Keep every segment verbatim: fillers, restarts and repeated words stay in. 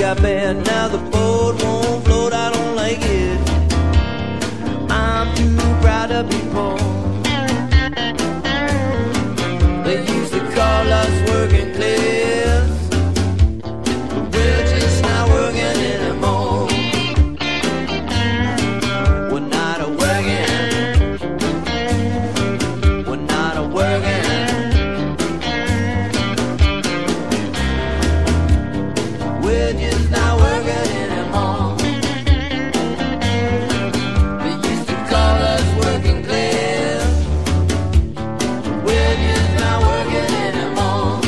got bad, now the boat won't float, I don't like it. I'm too proud to be poor. They used to call us working class, but we're just not working anymore. We're not a working, we're not a working, we're just not working anymore. They used to call us working class, but we're just not working anymore.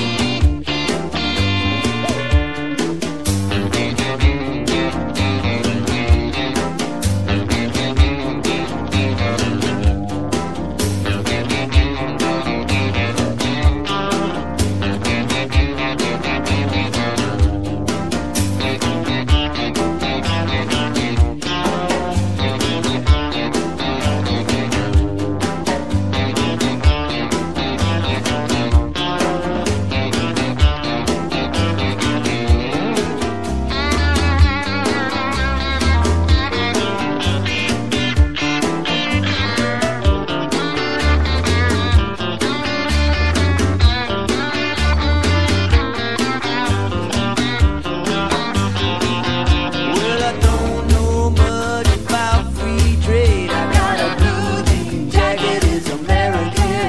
Well, I don't know much about free trade. I got a blue jean jacket, it's American.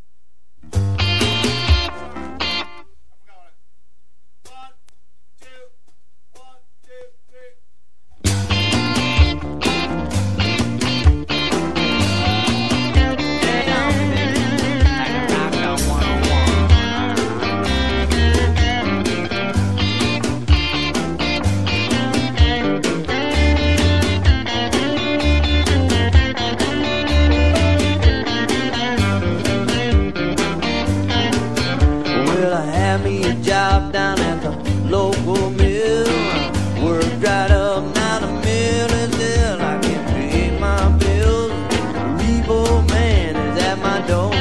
Well, I had me a job down at the local mill. Work dried up, now the mill is ill. I can't pay my bills. The repo man is at my door.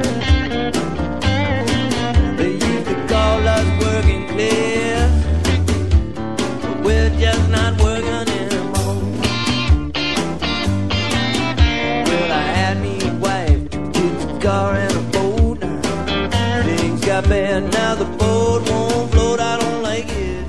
They used to call us working class, but we're just not working anymore. Well, I had me a wife, two kids, a car, and a boat. Things got bad, now the boat won't float, I don't like it.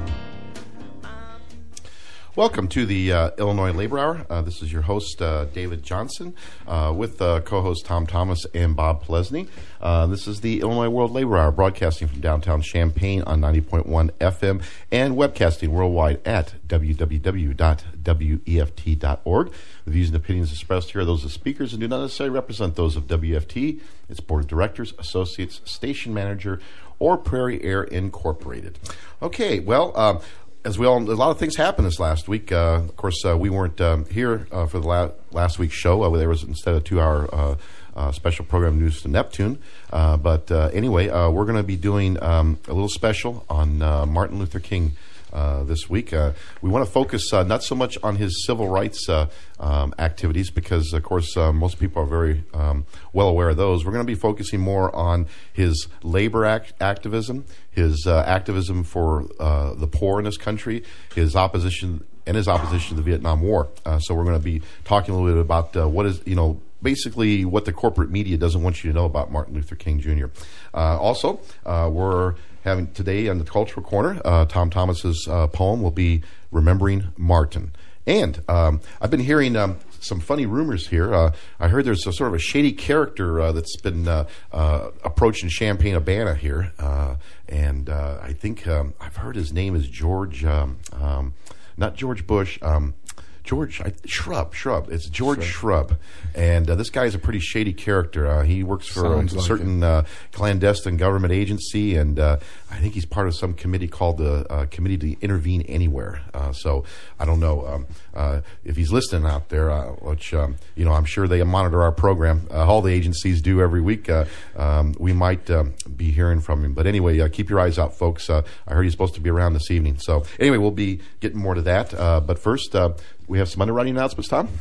Welcome to the uh, Illinois Labor Hour. Uh, this is your host, uh, David Johnson, uh, with uh, co-hosts Tom Thomas and Bob Plesney. Uh, this is the Illinois World Labor Hour, broadcasting from downtown Champaign on ninety point one F M and webcasting worldwide at w w w dot w e f t dot org. The views and opinions expressed here are those of speakers and do not necessarily represent those of W F T, its board of directors, associates, station manager, or Prairie Air Incorporated. Okay, well, um, as we all, a lot of things happened this last week. Uh, of course, uh, we weren't um, here uh, for the la- last week's show. Uh, there was instead a two-hour uh, uh, special program, News to Neptune. Uh, but uh, anyway, uh, we're going to be doing um, a little special on uh, Martin Luther King uh, this week. Uh, we want to focus uh, not so much on his civil rights uh, um, activities, because, of course, uh, most people are very um, well aware of those. We're going to be focusing more on his labor act- activism, his uh, activism for uh, the poor in this country, his opposition and his opposition to the Vietnam War. Uh, so we're going to be talking a little bit about uh, what is, you know, basically what the corporate media doesn't want you to know about Martin Luther King Junior Uh, also, uh, we're having today on the Cultural Corner, uh, Tom Thomas's uh, poem will be Remembering Martin. And um, I've been hearing um, some funny rumors here. Uh, I heard there's a sort of a shady character uh, that's been uh, uh, approaching Champaign-Urbana here. Uh, and uh, I think um, I've heard his name is George, um, um, not George Bush, um, George I, Shrub, Shrub. It's George Shrub. Shrub. And uh, this guy is a pretty shady character. Uh, he works for Sounds a like certain uh, clandestine government agency, and uh, I think he's part of some committee called the uh, Committee to Intervene Anywhere. Uh, so I don't know um, uh, if he's listening out there, uh, which, um, you know, I'm sure they monitor our program. Uh, all the agencies do every week. Uh, um, we might um, be hearing from him. But anyway, uh, keep your eyes out, folks. Uh, I heard he's supposed to be around this evening. So anyway, we'll be getting more to that. Uh, but first, uh, we have some underwriting announcements, Tom?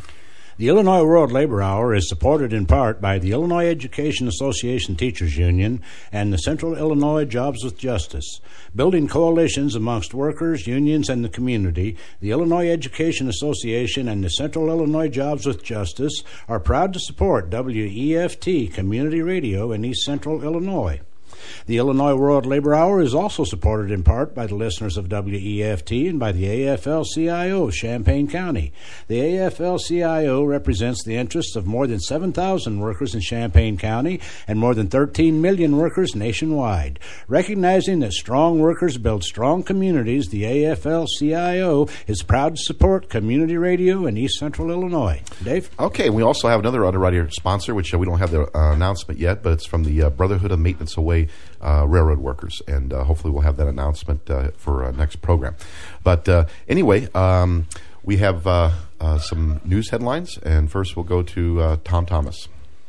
The Illinois World Labor Hour is supported in part by the Illinois Education Association Teachers Union and the Central Illinois Jobs with Justice. Building coalitions amongst workers, unions, and the community, the Illinois Education Association and the Central Illinois Jobs with Justice are proud to support W E F T Community Radio in East Central Illinois. The Illinois World Labor Hour is also supported in part by the listeners of W E F T and by the A F L C I O of Champaign County. The A F L C I O represents the interests of more than seven thousand workers in Champaign County and more than thirteen million workers nationwide. Recognizing that strong workers build strong communities, the A F L C I O is proud to support community radio in East Central Illinois. Dave? Okay, we also have another underwriter sponsor, which uh, we don't have the uh, announcement yet, but it's from the uh, Brotherhood of Maintenance Away Uh, railroad workers, and uh, hopefully we'll have that announcement uh, for uh, next program. But uh, anyway, um, we have uh, uh, some news headlines, and first we'll go to uh, Tom Thomas.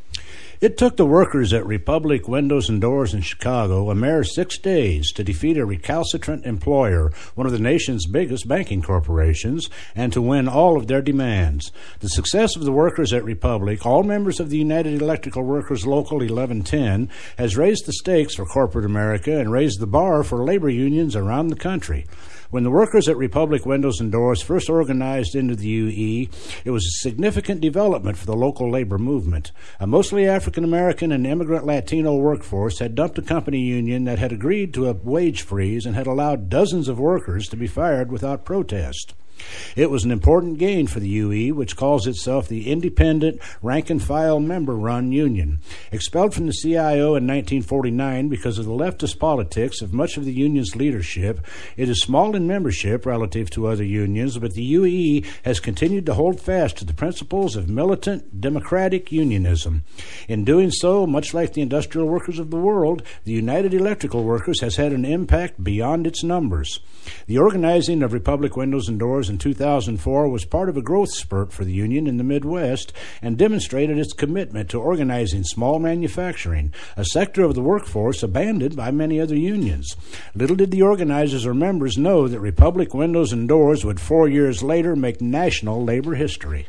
It took the workers at Republic Windows and Doors in Chicago a mere six days to defeat a recalcitrant employer, one of the nation's biggest banking corporations, and to win all of their demands. The success of the workers at Republic, all members of the United Electrical Workers Local eleven ten, has raised the stakes for corporate America and raised the bar for labor unions around the country. When the workers at Republic Windows and Doors first organized into the U E, it was a significant development for the local labor movement. A mostly African-American and immigrant Latino workforce had dumped a company union that had agreed to a wage freeze and had allowed dozens of workers to be fired without protest. It was an important gain for the U E, which calls itself the Independent Rank-and-File Member-Run Union. Expelled from the C I O in nineteen forty-nine because of the leftist politics of much of the union's leadership, it is small in membership relative to other unions, but the U E has continued to hold fast to the principles of militant democratic unionism. In doing so, much like the industrial workers of the world, the United Electrical Workers has had an impact beyond its numbers. The organizing of Republic Windows and Doors in two thousand four was part of a growth spurt for the union in the Midwest and demonstrated its commitment to organizing small manufacturing, a sector of the workforce abandoned by many other unions. Little did the organizers or members know that Republic Windows and Doors would four years later make national labor history.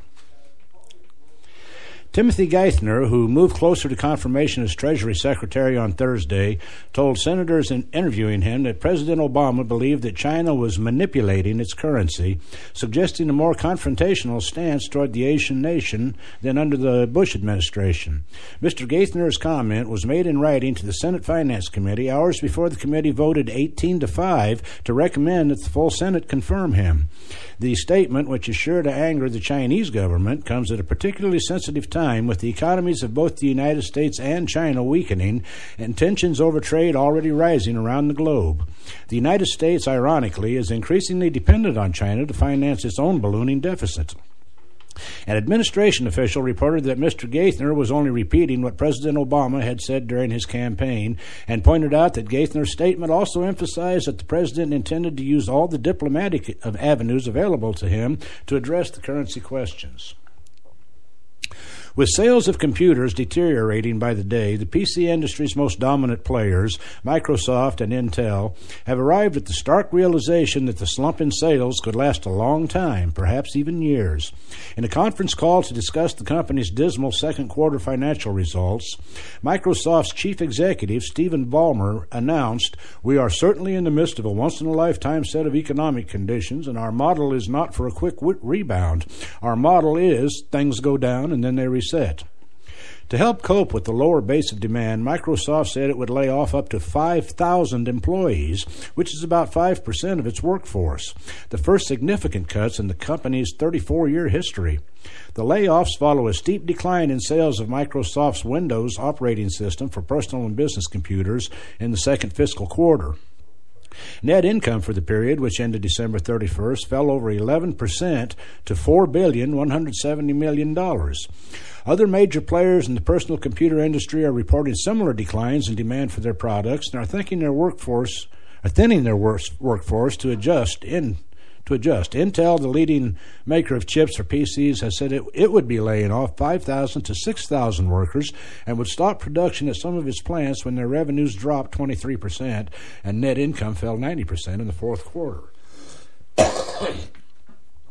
Timothy Geithner, who moved closer to confirmation as Treasury Secretary on Thursday, told senators in interviewing him that President Obama believed that China was manipulating its currency, suggesting a more confrontational stance toward the Asian nation than under the Bush administration. Mister Geithner's comment was made in writing to the Senate Finance Committee hours before the committee voted eighteen to five to recommend that the full Senate confirm him. The statement, which is sure to anger the Chinese government, comes at a particularly sensitive time with the economies of both the United States and China weakening and tensions over trade already rising around the globe. The United States, ironically, is increasingly dependent on China to finance its own ballooning deficit. An administration official reported that Mister Geithner was only repeating what President Obama had said during his campaign and pointed out that Geithner's statement also emphasized that the president intended to use all the diplomatic avenues available to him to address the currency questions. With sales of computers deteriorating by the day, the P C industry's most dominant players, Microsoft and Intel, have arrived at the stark realization that the slump in sales could last a long time, perhaps even years. In a conference call to discuss the company's dismal second quarter financial results, Microsoft's chief executive, Stephen Ballmer, announced, "We are certainly in the midst of a once-in-a-lifetime set of economic conditions, and our model is not for a quick w- rebound. Our model is things go down and then they reset." To help cope with the lower base of demand, Microsoft said it would lay off up to five thousand employees, which is about five percent of its workforce, the first significant cuts in the company's thirty-four-year history. The layoffs follow a steep decline in sales of Microsoft's Windows operating system for personal and business computers in the second fiscal quarter. Net income for the period, which ended December thirty-first, fell over eleven percent to four billion one hundred seventy million dollars. Other major players in the personal computer industry are reporting similar declines in demand for their products and are thinking their workforce, are thinning their work, workforce to adjust in to adjust. Intel, the leading maker of chips for P Cs, has said it, it would be laying off five thousand to six thousand workers and would stop production at some of its plants when their revenues dropped twenty-three percent and net income fell ninety percent in the fourth quarter.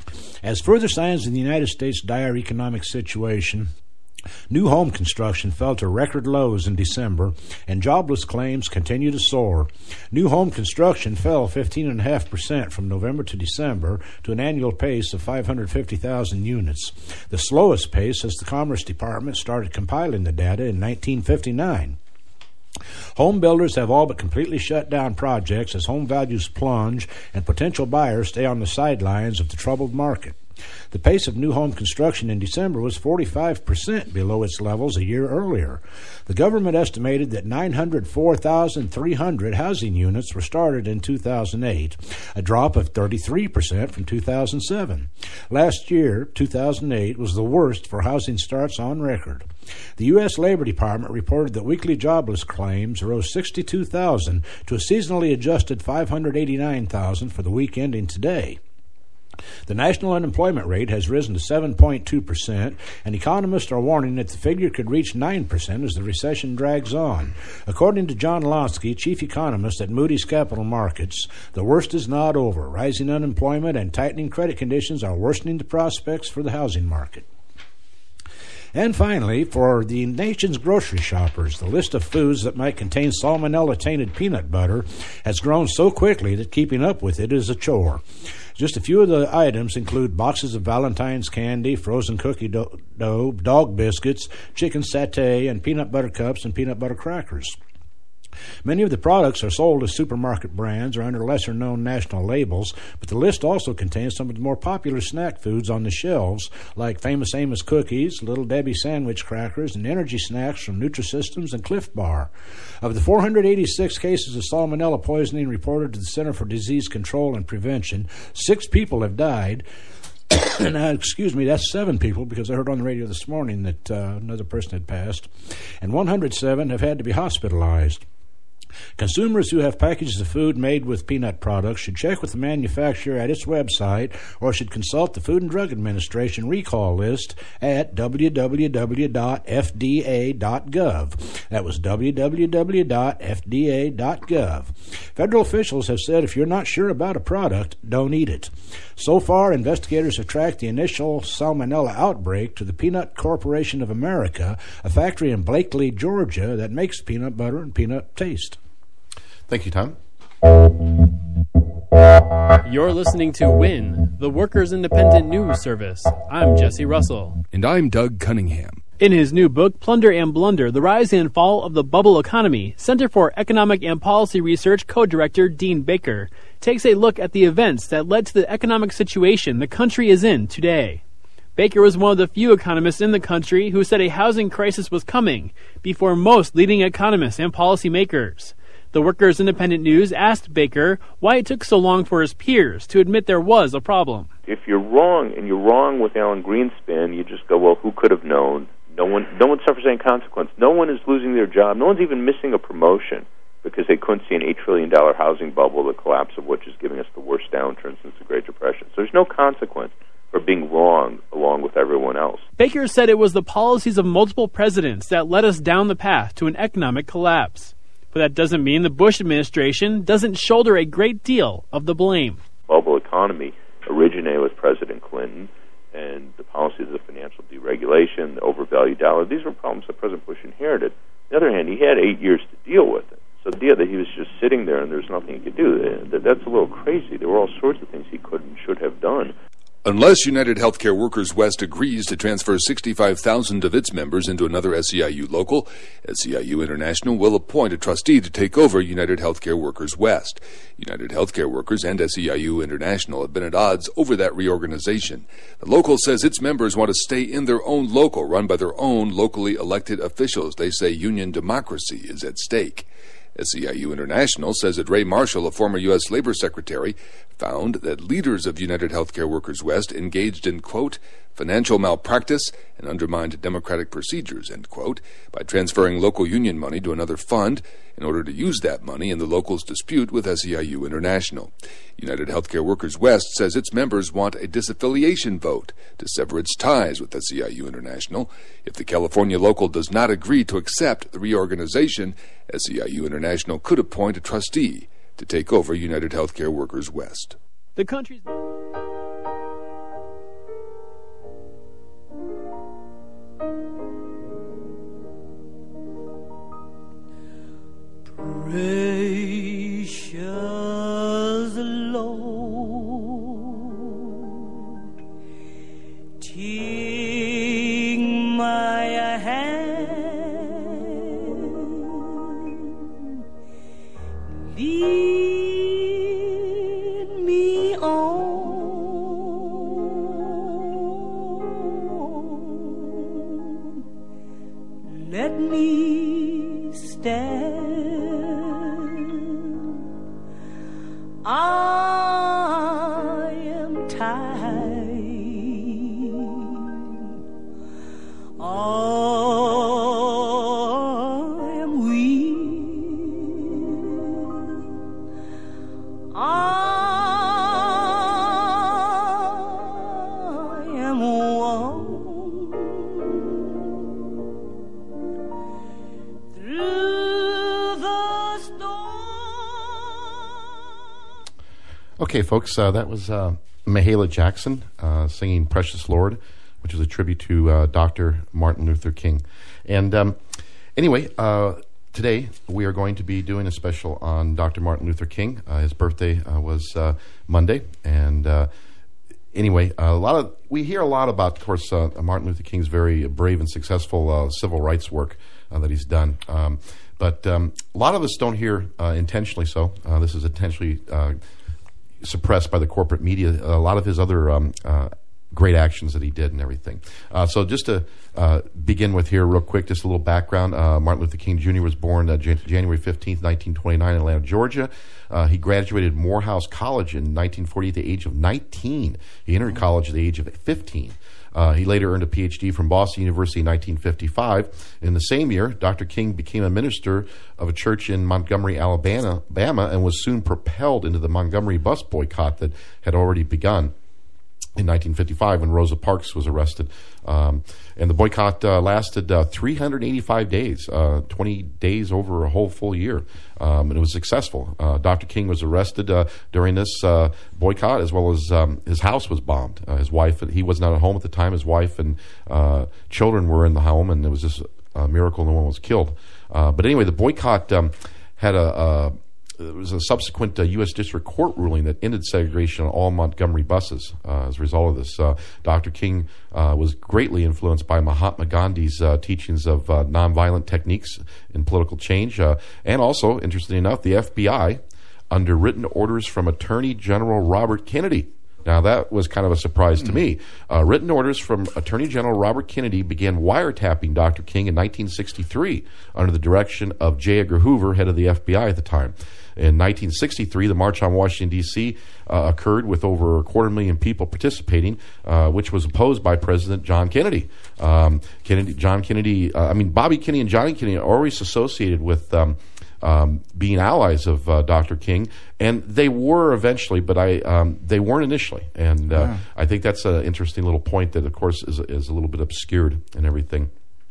As further signs of the United States' dire economic situation, new home construction fell to record lows in December, and jobless claims continue to soar. New home construction fell fifteen point five percent from November to December to an annual pace of five hundred fifty thousand units, the slowest pace since the Commerce Department started compiling the data in nineteen fifty-nine. Home builders have all but completely shut down projects as home values plunge and potential buyers stay on the sidelines of the troubled market. The pace of new home construction in December was forty-five percent below its levels a year earlier. The government estimated that nine hundred four thousand three hundred housing units were started in two thousand eight, a drop of thirty-three percent from two thousand seven. Last year, two thousand eight, was the worst for housing starts on record. The U S Labor Department reported that weekly jobless claims rose sixty-two thousand to a seasonally adjusted five hundred eighty-nine thousand for the week ending today. The national unemployment rate has risen to seven point two percent, and economists are warning that the figure could reach nine percent as the recession drags on. According to John Lonsky, chief economist at Moody's Capital Markets, the worst is not over. Rising unemployment and tightening credit conditions are worsening the prospects for the housing market. And finally, for the nation's grocery shoppers, the list of foods that might contain salmonella-tainted peanut butter has grown so quickly that keeping up with it is a chore. Just a few of the items include boxes of Valentine's candy, frozen cookie dough, dog biscuits, chicken satay, and peanut butter cups and peanut butter crackers. Many of the products are sold as supermarket brands or under lesser-known national labels, but the list also contains some of the more popular snack foods on the shelves, like Famous Amos cookies, Little Debbie sandwich crackers, and energy snacks from Nutrisystems and Cliff Bar. Of the four hundred eighty-six cases of salmonella poisoning reported to the Center for Disease Control and Prevention, six people have died. And, uh, excuse me, that's seven people, because I heard on the radio this morning that uh, another person had passed, and one hundred seven have had to be hospitalized. Consumers who have packages of food made with peanut products should check with the manufacturer at its website or should consult the Food and Drug Administration recall list at w w w dot f d a dot gov. That was w w w dot f d a dot gov. Federal officials have said if you're not sure about a product, don't eat it. So far, investigators have tracked the initial salmonella outbreak to the Peanut Corporation of America, a factory in Blakely, Georgia, that makes peanut butter and peanut paste. Thank you, Tom. You're listening to W I N, the Workers' Independent News Service. I'm Jesse Russell. And I'm Doug Cunningham. In his new book, Plunder and Blunder, The Rise and Fall of the Bubble Economy, Center for Economic and Policy Research co-director Dean Baker takes a look at the events that led to the economic situation the country is in today. Baker was one of the few economists in the country who said a housing crisis was coming before most leading economists and policymakers. The Workers' Independent News asked Baker why it took so long for his peers to admit there was a problem. If you're wrong, and you're wrong with Alan Greenspan, you just go, well, who could have known? No one, no one suffers any consequence. No one is losing their job. No one's even missing a promotion because they couldn't see an eight trillion dollars housing bubble, the collapse of which is giving us the worst downturn since the Great Depression. So there's no consequence for being wrong along with everyone else. Baker said it was the policies of multiple presidents that led us down the path to an economic collapse. But that doesn't mean the Bush administration doesn't shoulder a great deal of the blame. Bubble economy originated with President Clinton, and the policies of financial deregulation, the overvalued dollar, these were problems that President Bush inherited. On the other hand, he had eight years to deal with it. So the idea that he was just sitting there and there's nothing he could do, that's a little crazy. There were all sorts of things he could and should have done. Unless United Healthcare Workers West agrees to transfer sixty-five thousand of its members into another S E I U local, S E I U International will appoint a trustee to take over United Healthcare Workers West. United Healthcare Workers and S E I U International have been at odds over that reorganization. The local says its members want to stay in their own local, run by their own locally elected officials. They say union democracy is at stake. S E I U International says that Ray Marshall, a former U S Labor Secretary, found that leaders of United Healthcare Workers West engaged in, quote, financial malpractice and undermined democratic procedures, end quote, by transferring local union money to another fund in order to use that money in the local's dispute with S E I U International. United Healthcare Workers West says its members want a disaffiliation vote to sever its ties with S E I U International. If the California local does not agree to accept the reorganization, S E I U International could appoint a trustee to take over United Healthcare Workers West. The country's... me stand. I am tired. I am weak. I am worn through the storm. Okay, folks, uh, that was uh, Mahalia Jackson uh, singing Precious Lord, which is a tribute to uh, Doctor Martin Luther King. And um, anyway, uh, today we are going to be doing a special on Doctor Martin Luther King. Uh, his birthday uh, was uh, Monday. And uh, anyway, a lot of we hear a lot about, of course, uh, Martin Luther King's very brave and successful uh, civil rights work uh, that he's done. Um, but um, a lot of us don't hear uh, intentionally so. Uh, this is intentionally uh, suppressed by the corporate media. A lot of his other um, uh, great actions that he did and everything. Uh, so just to uh, begin with here real quick, just a little background. Uh, Martin Luther King Junior was born uh, Jan- January fifteenth, nineteen twenty-nine in Atlanta, Georgia. Uh, he graduated Morehouse College in nineteen forty at the age of nineteen. He entered college at the age of fifteen. Uh, he later earned a P H D from Boston University in nineteen fifty-five. In the same year, Doctor King became a minister of a church in Montgomery, Alabama, Alabama, and was soon propelled into the Montgomery bus boycott that had already begun in nineteen fifty-five when Rosa Parks was arrested. Um, and the boycott uh, lasted uh, three hundred eighty-five days, uh, twenty days over a whole full year. Um, and it was successful. Uh, Doctor King was arrested uh, during this uh, boycott, as well as um, his house was bombed. Uh, his wife, he was not at home at the time. His wife and uh, children were in the home, and it was just a miracle no one was killed. Uh, but anyway, the boycott um, had a... a There was a subsequent uh, U S District Court ruling that ended segregation on all Montgomery buses. Uh, as a result of this, uh, Doctor King uh, was greatly influenced by Mahatma Gandhi's uh, teachings of uh, nonviolent techniques in political change. Uh, and also, interestingly enough, the F B I, under written orders from Attorney General Robert Kennedy. Now, that was kind of a surprise to me. Uh, written orders from Attorney General Robert Kennedy began wiretapping Doctor King in nineteen sixty-three under the direction of J. Edgar Hoover, head of the F B I at the time. In nineteen sixty-three, the March on Washington, D C uh, occurred with over a quarter million people participating, uh, which was opposed by President John Kennedy. Um, Kennedy, John Kennedy, uh, I mean, Bobby Kennedy and Johnny Kennedy are always associated with um, um, being allies of uh, Doctor King, and they were eventually, but I um, they weren't initially. And uh, yeah. I think that's an interesting little point that, of course, is, is a little bit obscured and everything.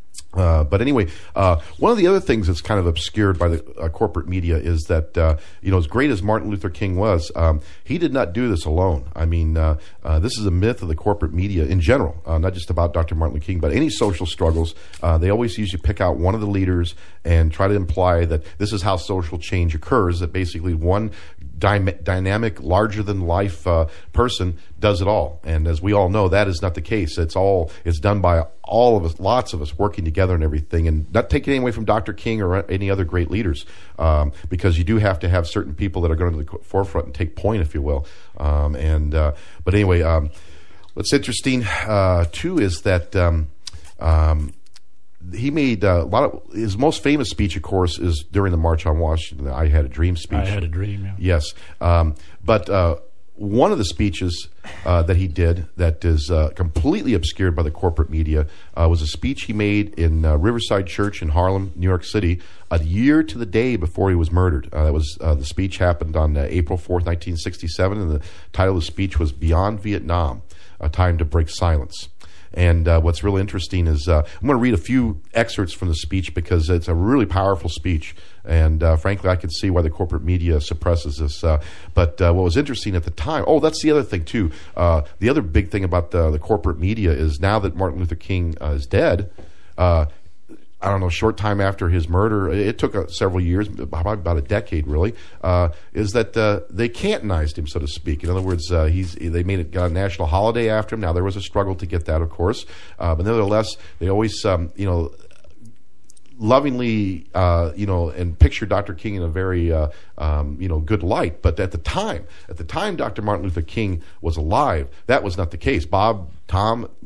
Uh, but anyway, uh, one of the other things that's kind of obscured by the uh, corporate media is that, uh, you know, as great as Martin Luther King was, um, he did not do this alone. I mean, uh, uh, this is a myth of the corporate media in general, uh, not just about Doctor Martin Luther King, but any social struggles. Uh, they always usually pick out one of the leaders and try to imply that this is how social change occurs, that basically one dy- dynamic, larger-than-life uh, person does it all. And as we all know, that is not the case. It's all it's done by all of us, lots of us working together and everything, and not taking anything away from Doctor King or any other great leaders, um, because you do have to have certain people that are going to the forefront and take point, if you will. Um, and uh, but anyway, um, what's interesting uh, too is that um, um, he made uh, a lot of his most famous speech, of course, is during the March on Washington. I Had a Dream speech. I Had a Dream. Yeah. Yes, um, but. Uh, One of the speeches uh, that he did that is uh, completely obscured by the corporate media uh, was a speech he made in uh, Riverside Church in Harlem, New York City, a year to the day before he was murdered. Uh, that was uh, the speech happened on uh, April fourth, nineteen sixty-seven, and the title of the speech was "Beyond Vietnam: A Time to Break Silence." And uh, what's really interesting is uh, I'm going to read a few excerpts from the speech because it's a really powerful speech. And uh, frankly, I can see why the corporate media suppresses this. Uh, but uh, what was interesting at the time, oh, that's the other thing too. Uh, the other big thing about the, the corporate media is now that Martin Luther King uh, is dead, uh, I don't know, short time after his murder, it took uh, several years, probably about a decade really, uh, is that uh, they cantonized him, so to speak. In other words, uh, he's they made it, got a national holiday after him. Now, there was a struggle to get that, of course. Uh, but nevertheless, they always, um, you know, lovingly, uh, you know, and picture Doctor King in a very, uh, um, you know, good light. But at the time, at the time Doctor Martin Luther King was alive, that was not the case. Bob, Tom,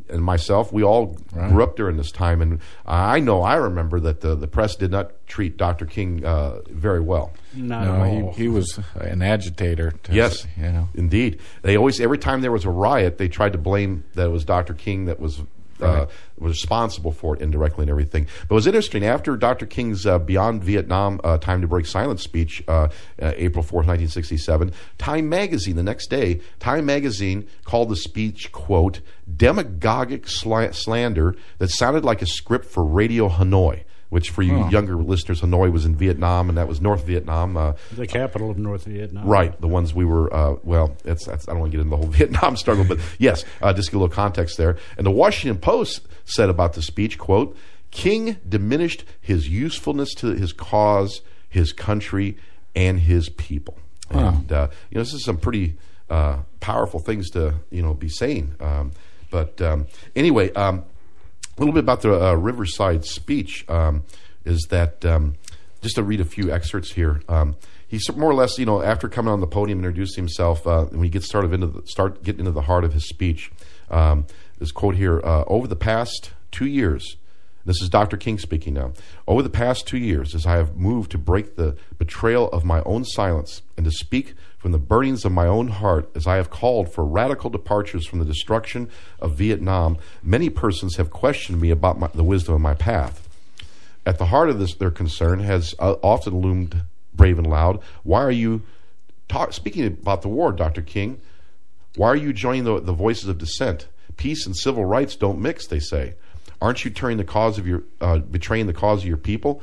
and myself, we all right. grew up during this time, and I know I remember that the, the press did not treat Doctor King uh, very well. Not no, at all. He, he was an agitator. To, yes, you know. Indeed. They always, every time there was a riot, they tried to blame that it was Doctor King that was uh, right. was responsible for it indirectly and everything. But it was interesting, after Doctor King's uh, Beyond Vietnam uh, Time to Break Silence speech, uh, uh, April fourth, nineteen sixty-seven, Time Magazine, the next day, Time Magazine called the speech, quote, demagogic sl- slander that sounded like a script for Radio Hanoi, which for you oh. younger listeners, Hanoi was in Vietnam, and that was North Vietnam. Uh, the capital of North Vietnam. Right, the ones we were, uh, well, it's, it's, I don't want to get into the whole Vietnam struggle, but yes, uh, just get a little context there. And the Washington Post said about the speech, quote, King diminished his usefulness to his cause, his country, and his people. Wow. And, uh, you know, this is some pretty uh, powerful things to, you know, be saying. Um, but um, anyway, um, a little bit about the uh, Riverside speech um, is that, um, just to read a few excerpts here, um, he more or less, you know, after coming on the podium and introducing himself, uh, when he gets started into the, start getting into the heart of his speech, um, this quote here, uh, over the past two years, this is Doctor King speaking now, over the past two years, as I have moved to break the betrayal of my own silence and to speak from the burnings of my own heart, as I have called for radical departures from the destruction of Vietnam, many persons have questioned me about my, the wisdom of my path. At the heart of this, their concern has uh, often loomed brave and loud. Why are you talk, speaking about the war, Doctor King? Why are you joining the, the voices of dissent? Peace and civil rights don't mix, they say. Aren't you turning the cause of your uh, betraying the cause of your people?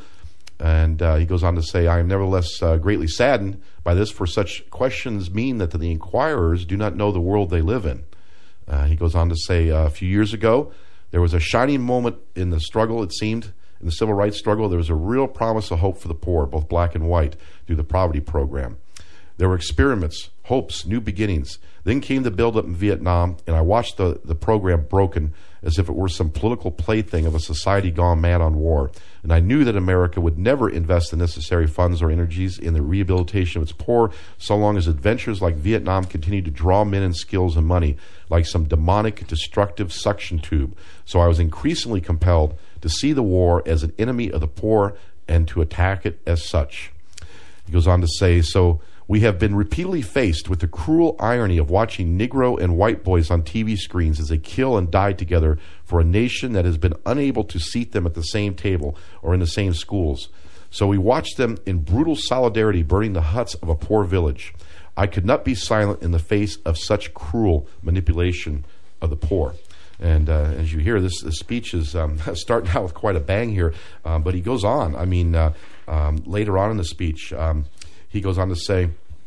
And uh, he goes on to say, I am nevertheless uh, greatly saddened by this, for such questions mean that the inquirers do not know the world they live in. Uh, he goes on to say, uh, a few years ago, there was a shining moment in the struggle, it seemed, in the civil rights struggle. There was a real promise of hope for the poor, both black and white, through the poverty program. There were experiments, hopes, new beginnings. Then came the buildup in Vietnam, and I watched the, the program broken as if it were some political plaything of a society gone mad on war. And I knew that America would never invest the necessary funds or energies in the rehabilitation of its poor so long as adventures like Vietnam continued to draw men and skills and money like some demonic, destructive suction tube. So I was increasingly compelled to see the war as an enemy of the poor and to attack it as such. He goes on to say, so we have been repeatedly faced with the cruel irony of watching Negro and white boys on T V screens as they kill and die together for a nation that has been unable to seat them at the same table or in the same schools. So we watched them in brutal solidarity burning the huts of a poor village. I could not be silent in the face of such cruel manipulation of the poor. And uh, as you hear, this, this speech is um, starting out with quite a bang here, um, but he goes on. I mean, uh, um, later on in the speech, um, he goes on to say,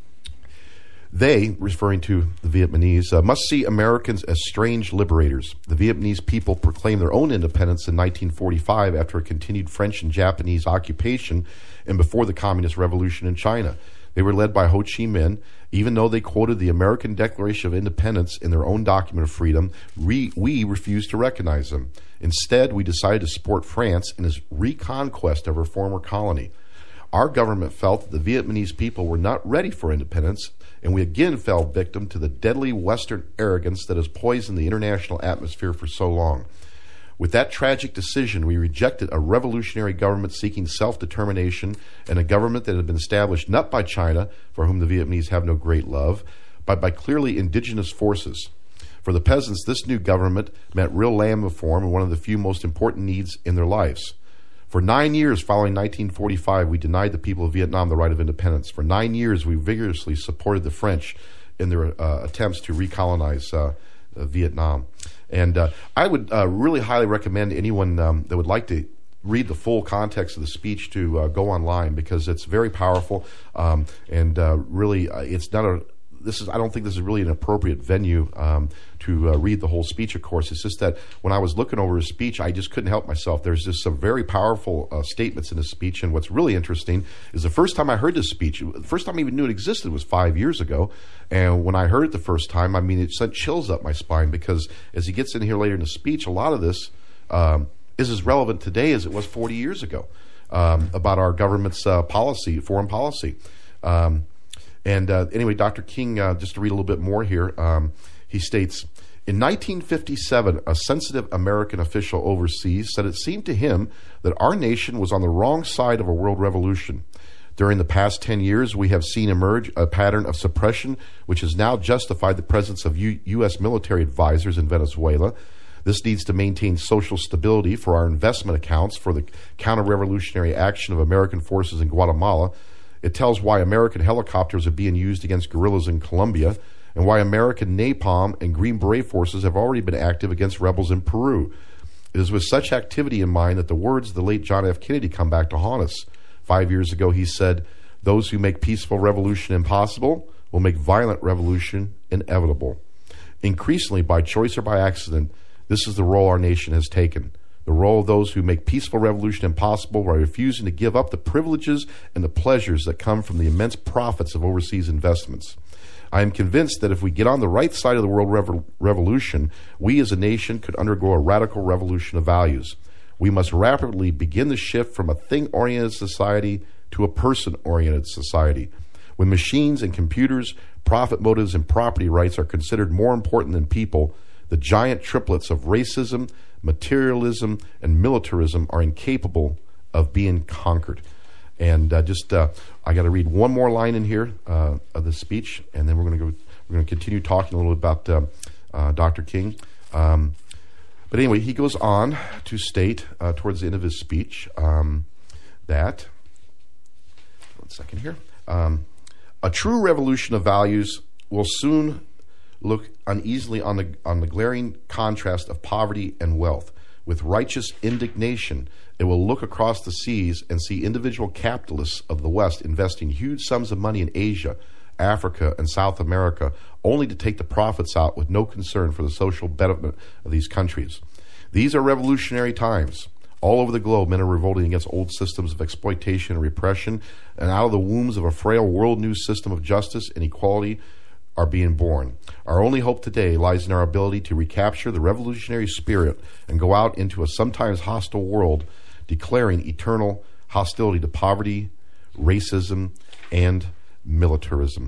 they, referring to the Vietnamese, uh, must see Americans as strange liberators. The Vietnamese people proclaimed their own independence in nineteen forty-five after a continued French and Japanese occupation and before the Communist Revolution in China. They were led by Ho Chi Minh. Even though they quoted the American Declaration of Independence in their own document of freedom, we, we refused to recognize them. Instead, we decided to support France in its reconquest of her former colony. Our government felt that the Vietnamese people were not ready for independence, and we again fell victim to the deadly Western arrogance that has poisoned the international atmosphere for so long. With that tragic decision, we rejected a revolutionary government seeking self-determination and a government that had been established not by China, for whom the Vietnamese have no great love, but by clearly indigenous forces. For the peasants, this new government meant real land reform and one of the few most important needs in their lives. For nine years following nineteen forty-five, we denied the people of Vietnam the right of independence. For nine years, we vigorously supported the French in their uh, attempts to recolonize uh, uh, Vietnam. And uh, I would uh, really highly recommend anyone um, that would like to read the full context of the speech to uh, go online, because it's very powerful, um, and uh, really uh, it's not a This is, I don't think this is really an appropriate venue um, to uh, read the whole speech, of course. It's just that when I was looking over his speech, I just couldn't help myself. There's just some very powerful uh, statements in his speech, and what's really interesting is the first time I heard this speech, the first time I even knew it existed was five years ago, and when I heard it the first time, I mean, it sent chills up my spine, because as he gets in here later in the speech, a lot of this um, is as relevant today as it was forty years ago um, about our government's uh, policy, foreign policy. Um, And uh, anyway, Doctor King, uh, just to read a little bit more here, um, he states, In nineteen fifty-seven, a sensitive American official overseas said it seemed to him that our nation was on the wrong side of a world revolution. During the past ten years, we have seen emerge a pattern of suppression which has now justified the presence of U- U.S. military advisors in Venezuela. This needs to maintain social stability for our investment accounts for the counter-revolutionary action of American forces in Guatemala. It tells why American helicopters are being used against guerrillas in Colombia, and why American napalm and Green Beret forces have already been active against rebels in Peru. It is with such activity in mind that the words of the late John F. Kennedy come back to haunt us. Five years ago he said, "Those who make peaceful revolution impossible will make violent revolution inevitable." Increasingly, by choice or by accident, this is the role our nation has taken. The role of those who make peaceful revolution impossible by refusing to give up the privileges and the pleasures that come from the immense profits of overseas investments. I am convinced that if we get on the right side of the world revo- revolution, we as a nation could undergo a radical revolution of values. We must rapidly begin the shift from a thing-oriented society to a person-oriented society. When machines and computers, profit motives, and property rights are considered more important than people, the giant triplets of racism, materialism, and militarism are incapable of being conquered. And uh, just, uh, I got to read one more line in here uh, of the speech, and then we're going to go. We're going to continue talking a little bit about uh, uh, Doctor King. Um, but anyway, he goes on to state uh, towards the end of his speech um, that one second here, um, a true revolution of values will soon look uneasily on the on the glaring contrast of poverty and wealth. With righteous indignation, it will look across the seas and see individual capitalists of the West investing huge sums of money in Asia, Africa, and South America, only to take the profits out with no concern for the social betterment of these countries. These are revolutionary times. All over the globe, men are revolting against old systems of exploitation and repression, and out of the wombs of a frail world-new system of justice and equality are being born. Our only hope today lies in our ability to recapture the revolutionary spirit and go out into a sometimes hostile world, declaring eternal hostility to poverty, racism, and militarism.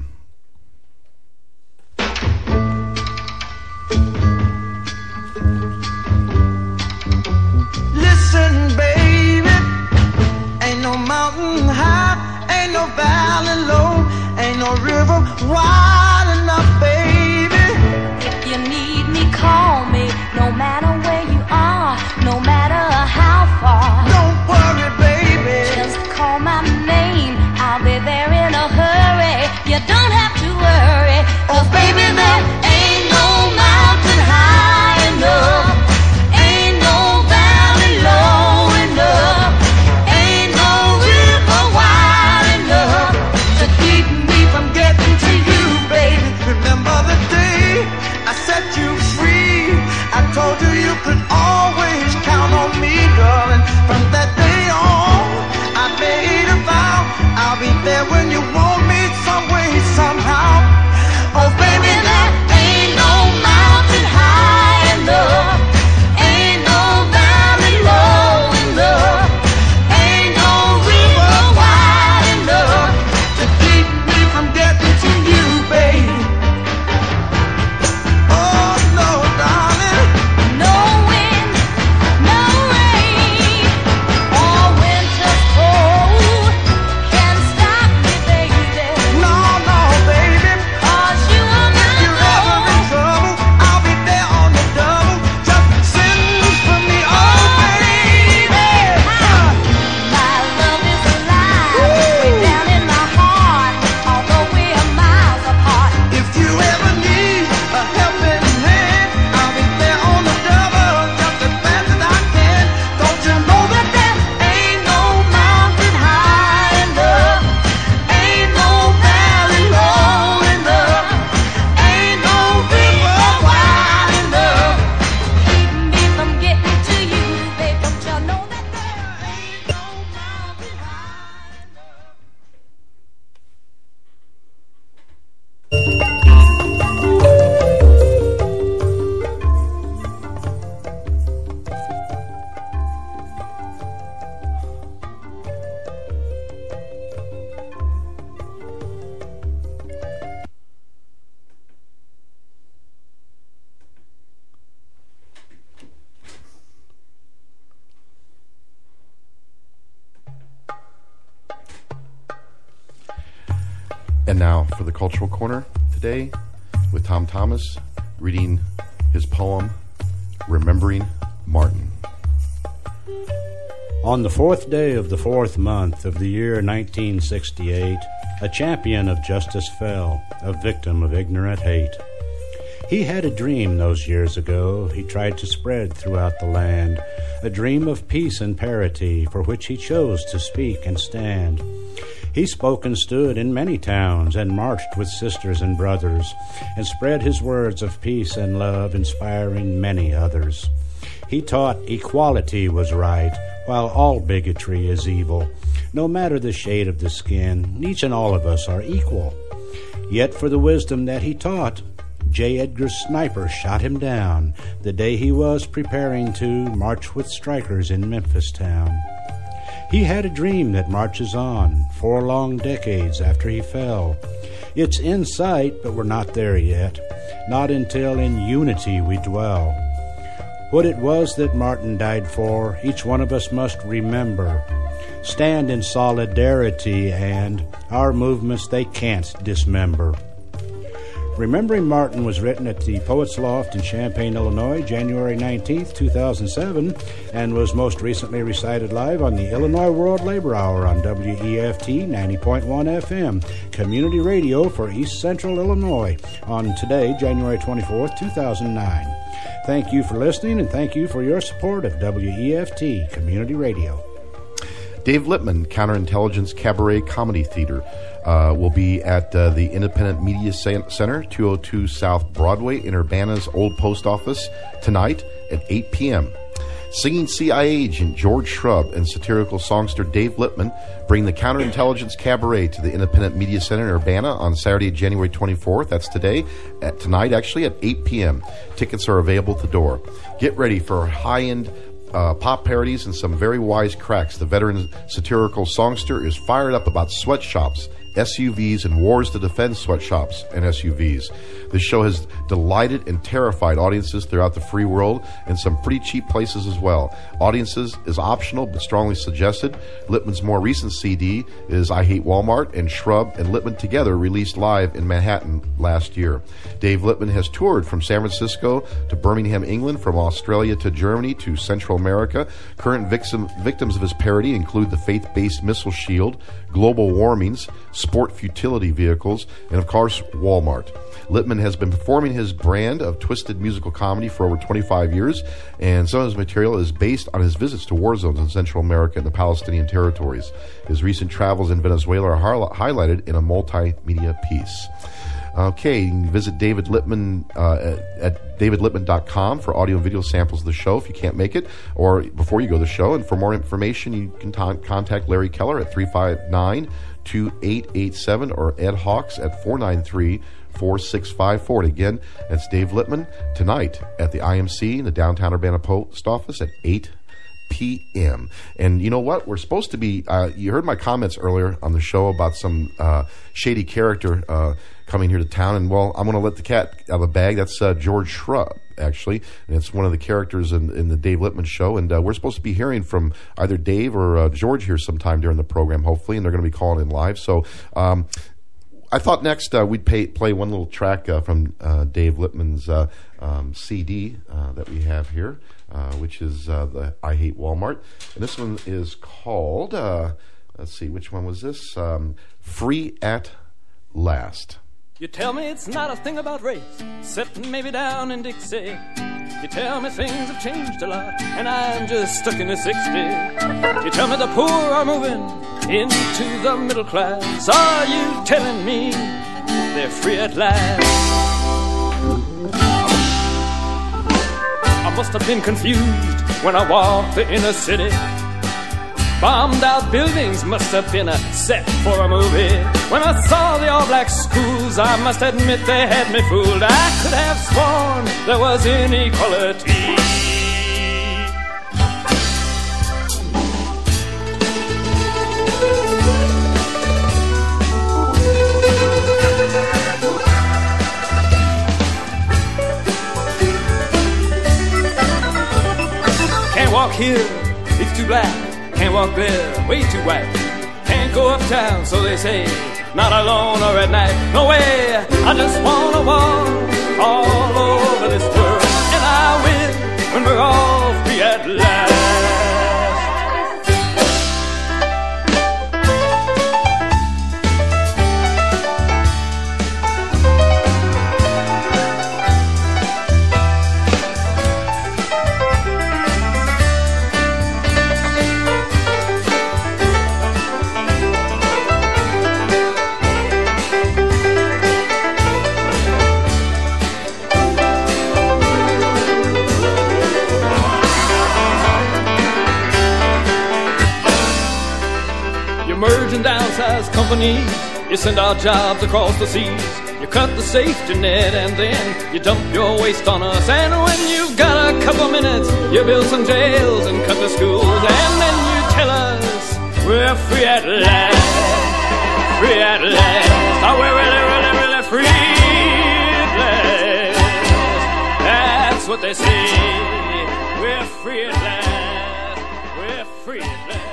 Listen, baby, ain't no mountain high, ain't no valley low, ain't no river wide enough, baby. If you need me, call me, no matter where you are, no matter how far. Don't worry, baby, Just call my name, I'll be there in a hurry. You don't have to worry, 'cause baby, there ain't no mountain high enough, ain't no valley low enough, ain't no river wide enough to keep me from getting to you, baby. remember the day I set you free. I told you you could always count on me, darling. From that day on, I made a vow I'll be there when you want me, some way, somehow. Oh baby, there ain't no mountain high enough, ain't no valley low enough, ain't no river wide enough To keep me from getting to you, baby. Oh no, darling. no wind And now for the Cultural Corner today with Tom Thomas reading his poem, Remembering Martin. On the fourth day of the fourth month of the year nineteen sixty-eight, a champion of justice fell, a victim of ignorant hate. He had a dream those years ago he tried to spread throughout the land, a dream of peace and parity for which he chose to speak and stand. He spoke and stood in many towns and marched with sisters and brothers and spread his words of peace and love, inspiring many others. He taught equality was right, while all bigotry is evil. No matter the shade of the skin, each and all of us are equal. Yet for the wisdom that he taught, J. Edgar Sniper shot him down the day he was preparing to march with strikers in Memphis town. He had a dream that marches on four long decades after he fell. It's in sight, but we're not there yet, not until in unity we dwell. What it was that Martin died for, each one of us must remember. Stand in solidarity, and our movements they can't dismember. Remembering Martin was written at the Poets Loft in Champaign, Illinois, January nineteenth, two thousand seven, and was most recently recited live on the Illinois World Labor Hour on W E F T ninety point one F M, community radio for East Central Illinois, on today, January twenty-fourth, two thousand nine. Thank you for listening, and thank you for your support of W E F T Community Radio. Dave Lippman, Counterintelligence Cabaret Comedy Theater, uh, will be at uh, the Independent Media Center, two oh two South Broadway in Urbana's Old Post Office tonight at eight p.m. Singing C I A agent George Shrub and satirical songster Dave Lippman bring the Counterintelligence Cabaret to the Independent Media Center in Urbana on Saturday, January twenty-fourth. That's today, at tonight actually, at eight p.m. Tickets are available at the door. Get ready for high-end Uh, pop parodies and some very wise cracks. The veteran satirical songster is fired up about sweatshops, S U Vs, and wars to defend sweatshops and S U Vs. This show has delighted and terrified audiences throughout the free world and some pretty cheap places as well. Audiences is optional but strongly suggested. Lippman's more recent C D is I Hate Walmart, and Shrub and Lippman together released live in Manhattan last year. Dave Lippman has toured from San Francisco to Birmingham, England, from Australia to Germany to Central America. Current victim, victims of his parody include the faith-based missile shield, global warmings, sport futility vehicles, and of course, Walmart. Lippman has been performing his brand of twisted musical comedy for over twenty-five years, and some of his material is based on his visits to war zones in Central America and the Palestinian territories. His recent travels in Venezuela are har- highlighted in a multimedia piece. Okay, you can visit David Lippman uh, at, at david lippman dot com for audio and video samples of the show if you can't make it, or before you go to the show. And for more information, you can t- contact Larry Keller at three five nine, two eight eight seven or Ed Hawks at four nine three, four six five four. And again, that's Dave Lippman tonight at the I M C in the downtown Urbana Post Office at eight p.m. And you know what? We're supposed to be, uh, you heard my comments earlier on the show about some uh, shady character uh, coming here to town, and well, I'm going to let the cat out of the bag. That's uh, George Shrub, actually, and it's one of the characters in, in the Dave Lippman show, and uh, we're supposed to be hearing from either Dave or uh, George here sometime during the program, hopefully, and they're going to be calling in live. So um, I thought next uh, we'd pay, play one little track uh, from uh, Dave Lippman's uh, um, C D uh, that we have here, uh, which is uh, the I Hate Walmart, and this one is called, uh, let's see, which one was this? Um, Free at Last. You tell me it's not a thing about race, sitting maybe down in Dixie. You tell me things have changed a lot, and I'm just stuck in the sixties. You tell me the poor are moving into the middle class. Are you telling me they're free at last? I must have been confused when I walked the inner city. Bombed out buildings must have been a set for a movie. When I saw the all-black schools, I must admit they had me fooled. I could have sworn there was inequality. Can't walk here, it's too black. Can't walk there, way too white. Can't go uptown, so they say. not alone or at night. No way, I just wanna walk all over this world, and I will when we're all free at last. Merge and downsize companies, you send out jobs across the seas, you cut the safety net and then you dump your waste on us. And when you've got a couple minutes, you build some jails and cut the schools, and then you tell us we're free at last, free at last. Oh, we're really, really, really free at last. That's what they say, we're free at last, we're free at last.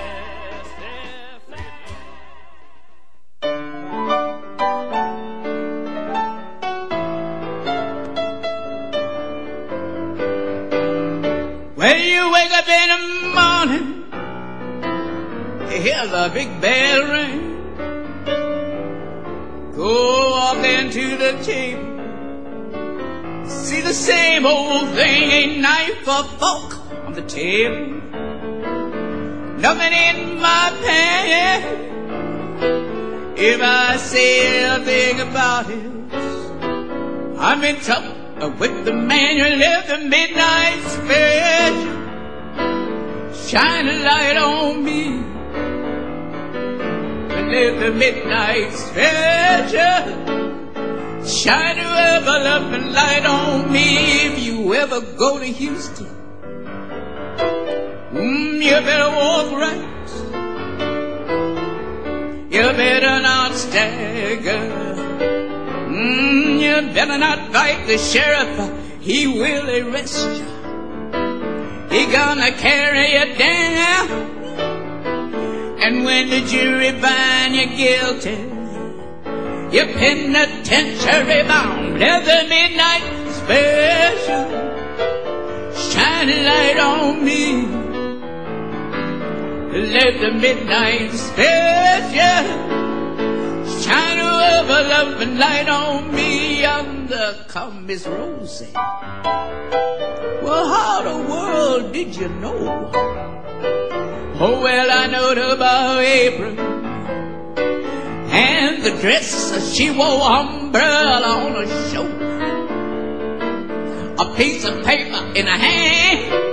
When you wake up in the morning, you hear the big bell ring. Go walk into the table, see the same old thing, a knife or fork on the table. Nothing in my pan. If I say a thing about it, I'm in trouble with the man who left the midnight special. Shine a light on me, left the midnight special. Shine a reveling light on me. If you ever go to Houston, mm, you better walk right. You better not stagger. Mm, you better not fight the sheriff, he will arrest you. He gonna carry you down, and when the jury find you guilty, you're penitentiary bound. There's the midnight special. Shine a light on me. Let the midnight special shine a loving light on me. Yonder come Miss Rosie. Well, how the world did you know? Oh, well, I knowed about April and the dress she wore, umbrella on her shoulder, a piece of paper in her hand.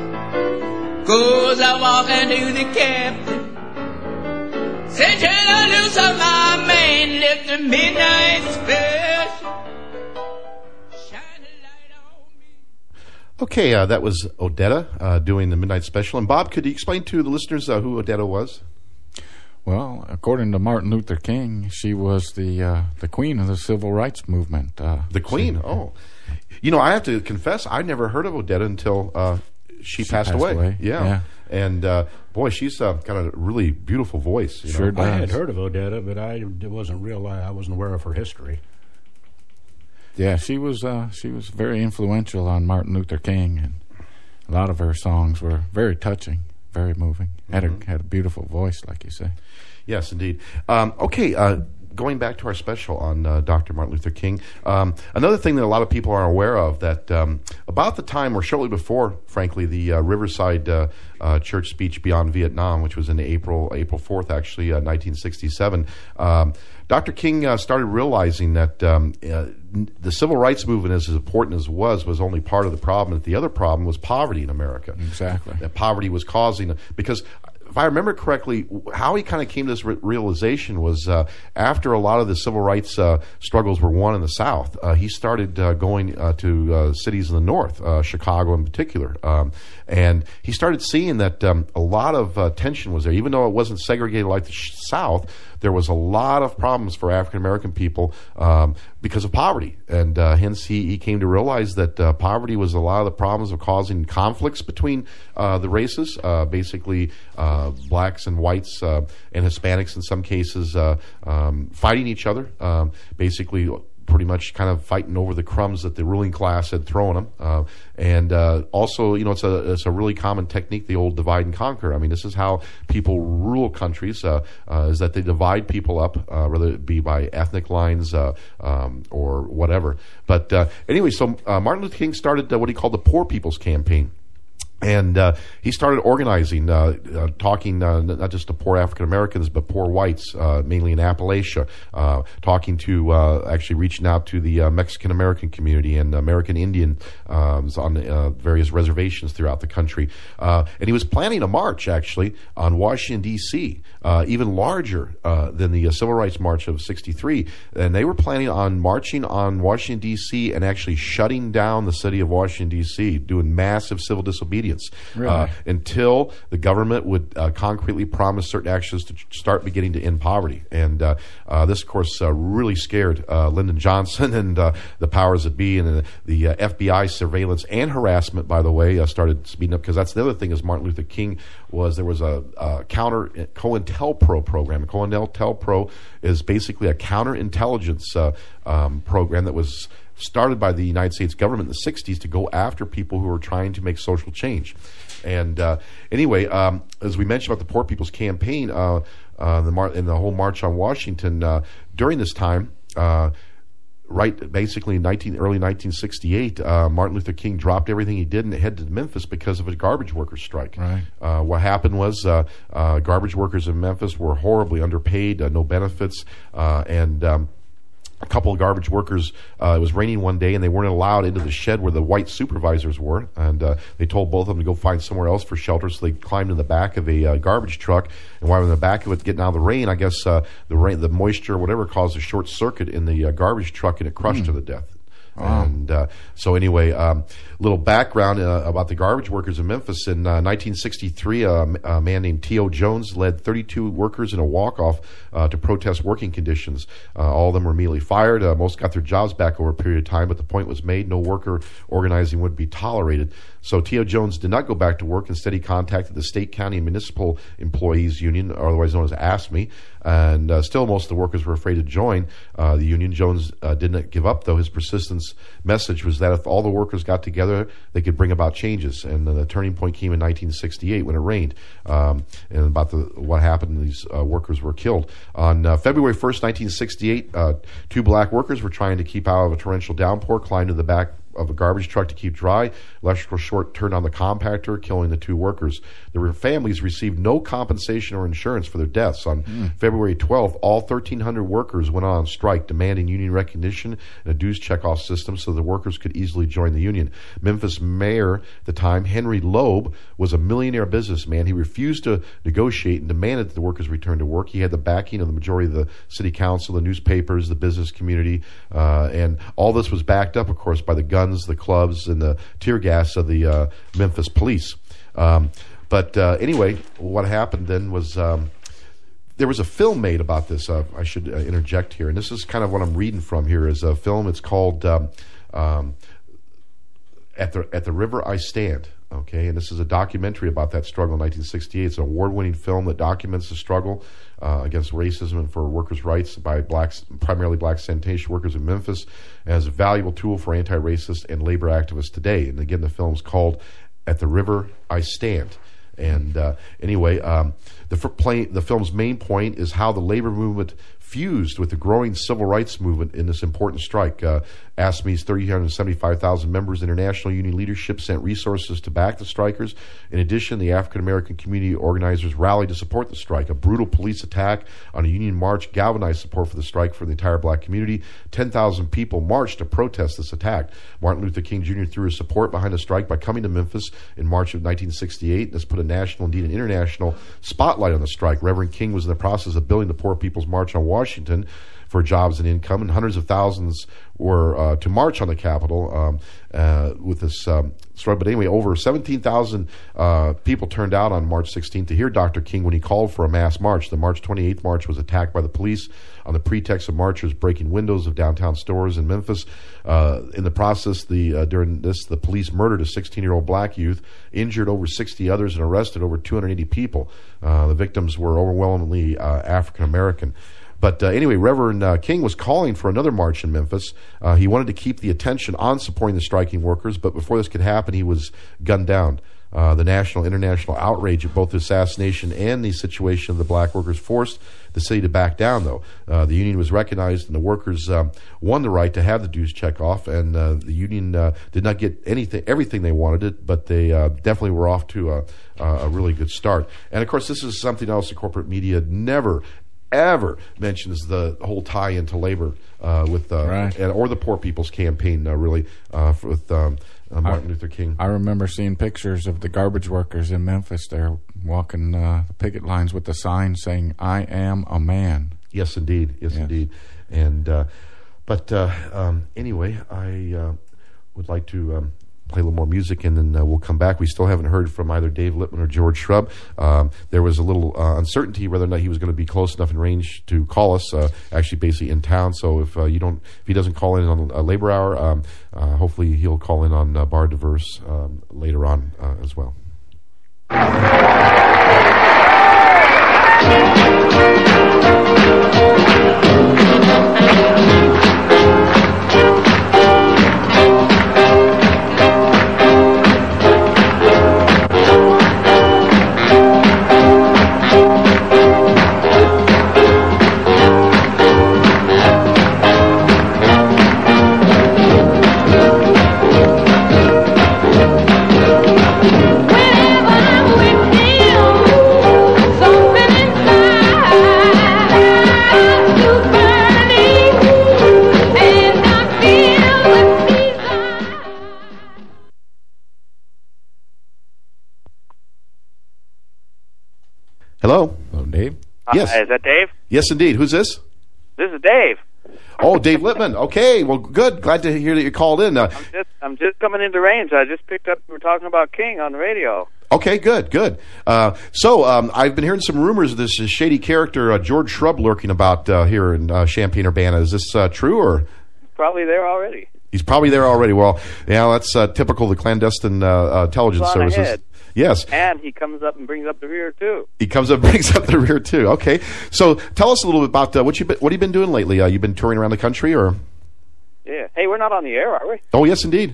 Goes I walking to the captain, said, "Turn I loose on my man, left the midnight special." Shine a light on me. Okay, uh, that was Odetta uh, doing the Midnight Special. And Bob, could you explain to the listeners uh, who Odetta was? Well, according to Martin Luther King, she was the uh, the queen of the civil rights movement. Uh, the queen? She, oh. You know, I have to confess, I never heard of Odetta until uh, she, she passed, passed away. away. Yeah. yeah. And, uh, boy, she's uh, got a really beautiful voice. You sure know? does. I had heard of Odetta, but I wasn't real. I wasn't aware of her history. Yeah, she was uh, she was very influential on Martin Luther King, and a lot of her songs were very touching, very moving. Mm-hmm. Had a had a beautiful voice, like you say. Yes, indeed. Um, okay, uh, going back to our special on uh, Doctor Martin Luther King, um, another thing that a lot of people aren't aware of, that um, about the time, or shortly before, frankly, the uh, Riverside uh, uh, Church speech beyond Vietnam, which was in April April fourth, actually, uh, nineteen sixty-seven, um, Doctor King uh, started realizing that um, uh, the civil rights movement, as important as it was, was only part of the problem. That the other problem was poverty in America. Exactly. That poverty was causing, because if I remember correctly, how he kind of came to this re- realization was uh, after a lot of the civil rights uh, struggles were won in the South, uh, he started uh, going uh, to uh, cities in the North, uh, Chicago in particular. Um, and he started seeing that um, a lot of uh, tension was there. Even though it wasn't segregated like the sh- South, there was a lot of problems for African American people um, because of poverty, and uh, hence he, he came to realize that uh, poverty was a lot of the problems of causing conflicts between uh, the races, uh, basically uh, blacks and whites uh, and Hispanics in some cases uh, um, fighting each other, um, basically pretty much kind of fighting over the crumbs that the ruling class had thrown them. Uh, and uh, also, you know, it's a it's a really common technique, the old divide and conquer. I mean, this is how people rule countries, uh, uh, is that they divide people up, uh, whether it be by ethnic lines uh, um, or whatever. But uh, anyway, so uh, Martin Luther King started uh, what he called the Poor People's Campaign. And uh, he started organizing, uh, uh, talking uh, not just to poor African Americans, but poor whites, uh, mainly in Appalachia, uh, talking to, uh, actually reaching out to the uh, Mexican American community and American Indian um, on uh, various reservations throughout the country. Uh, and he was planning a march, actually, on Washington, D C, uh, even larger uh, than the uh, Civil Rights March of sixty-three. And they were planning on marching on Washington, D C, and actually shutting down the city of Washington, D C, doing massive civil disobedience. Really? Uh, until the government would uh, concretely promise certain actions to start beginning to end poverty. And uh, uh, this, of course, uh, really scared uh, Lyndon Johnson and uh, the powers that be, and uh, the uh, F B I surveillance and harassment, by the way, uh, started speeding up, because that's the other thing is Martin Luther King was, there was a, a counter COINTELPRO program. COINTELPRO is basically a counterintelligence uh, um, program that was started by the United States government in the sixties to go after people who were trying to make social change. And uh, anyway, um, as we mentioned about the Poor People's Campaign, uh, uh, the mar- and the whole March on Washington, uh, during this time, uh, right, basically in nineteen, early nineteen sixty-eight, uh, Martin Luther King dropped everything he did and headed to Memphis because of a garbage workers strike. Right. Uh, what happened was uh, uh, garbage workers in Memphis were horribly underpaid, uh, no benefits, uh, and um, a couple of garbage workers, uh, it was raining one day and they weren't allowed into the shed where the white supervisors were, and uh, they told both of them to go find somewhere else for shelter, so they climbed in the back of a uh, garbage truck, and while in the back of it getting out of the rain, I guess uh, the rain, the moisture or whatever caused a short circuit in the uh, garbage truck, and it crushed mm. to the death. Wow. And uh, so anyway, um, little background uh, about the garbage workers in Memphis. In uh, nineteen sixty-three, uh, a man named T O Jones led thirty-two workers in a walk-off uh, to protest working conditions. Uh, all of them were immediately fired. Uh, most got their jobs back over a period of time, but the point was made, no worker organizing would be tolerated. So T O Jones did not go back to work. Instead, he contacted the State, County, and Municipal Employees Union, otherwise known as ASME, and uh, still most of the workers were afraid to join uh, the union. Jones uh, didn't give up, though. His persistence message was that if all the workers got together, they could bring about changes. And uh, the turning point came in nineteen sixty-eight when it rained, um, and about the what happened. These uh, workers were killed on uh, February first, nineteen sixty-eight. Uh, two black workers were trying to keep out of a torrential downpour, climbed to the back of a garbage truck to keep dry. Electrical short turned on the compactor, killing the two workers. Their families received no compensation or insurance for their deaths. On mm. February twelfth, all thirteen hundred workers went on strike, demanding union recognition and a dues checkoff system so the workers could easily join the union. Memphis mayor at the time, Henry Loeb, was a millionaire businessman. He refused to negotiate and demanded that the workers return to work. He had the backing of the majority of the city council, the newspapers, the business community, uh, and all this was backed up, of course, by the guns, the clubs, and the tear gas of the uh, Memphis police. Um, but uh, anyway, what happened then was um, there was a film made about this. Uh, I should uh, interject here, and this is kind of what I'm reading from here. Is a film. It's called um, um, "At the At the River I Stand." Okay, and this is a documentary about that struggle in nineteen sixty-eight. It's an award-winning film that documents the struggle uh, against racism and for workers' rights by blacks, primarily black sanitation workers in Memphis, as a valuable tool for anti-racist and labor activists today. And again, the film's called "At the River I Stand." And uh, anyway, um, the, play, the film's main point is how the labor movement fused with the growing civil rights movement in this important strike. Uh, ASME's three hundred seventy-five thousand members, international union leadership sent resources to back the strikers. In addition, the African American community organizers rallied to support the strike. A brutal police attack on a union march galvanized support for the strike for the entire black community. ten thousand people marched to protest this attack. Martin Luther King Junior threw his support behind the strike by coming to Memphis in March of nineteen sixty-eight. This put a national, indeed an international, spotlight on the strike. Reverend King was in the process of building the Poor People's March on Washington for jobs and income, and hundreds of thousands were uh, to march on the Capitol um, uh, with this um, struggle. But anyway, over seventeen thousand uh, people turned out on March sixteenth to hear Doctor King when he called for a mass march. The March twenty-eighth march was attacked by the police on the pretext of marchers breaking windows of downtown stores in Memphis. Uh, in the process, the uh, during this, the police murdered a sixteen-year-old black youth, injured over sixty others, and arrested over two hundred eighty people. Uh, the victims were overwhelmingly uh, African American. But uh, anyway, Reverend uh, King was calling for another march in Memphis. Uh, he wanted to keep the attention on supporting the striking workers, but before this could happen, he was gunned down. Uh, the national, international outrage of both the assassination and the situation of the black workers forced the city to back down, though. Uh, the union was recognized, and the workers um, won the right to have the dues check off, and uh, the union uh, did not get anything, everything they wanted, it, but they uh, definitely were off to a, a really good start. And, of course, this is something else the corporate media never, ever mentions, the whole tie into labor uh, with uh, right. and, or the Poor People's Campaign, uh, really, uh, with um, uh, Martin I, Luther King. I remember seeing pictures of the garbage workers in Memphis. They're walking uh, the picket lines with the sign saying, "I am a man." Yes, indeed. Yes, yes. indeed. And uh, but uh, um, anyway, I uh, would like to um, play a little more music, and then uh, we'll come back. We still haven't heard from either Dave Lippman or George Shrub. Um, there was a little uh, uncertainty whether or not he was going to be close enough in range to call us. Uh, actually, basically in town. So if uh, you don't, if he doesn't call in on a labor hour, um, uh, hopefully he'll call in on uh, Bar Diverse um, later on uh, as well. Hello? Hello, Dave. Yes. Uh, is that Dave? Yes, indeed. Who's this? This is Dave. Oh, Dave Lippman. Okay, well, good. Glad to hear that you called in. Uh, I'm just I'm just coming into range. I just picked up. We were talking about King on the radio. Okay, good, good. Uh, so um, I've been hearing some rumors of this shady character, uh, George Shrub, lurking about uh, here in uh, Champaign-Urbana. Is this uh, true, or Probably there already. he's probably there already? Well, yeah, that's uh, typical of the clandestine uh, uh, intelligence He's on services. ahead. Yes. And he comes up and brings up the rear too. He comes up, brings up the rear too. Okay, so tell us a little bit about uh, what you been, what have you been doing lately? Uh, you been touring around the country, or? Yeah. Hey, we're not on the air, are we? Oh, yes, indeed.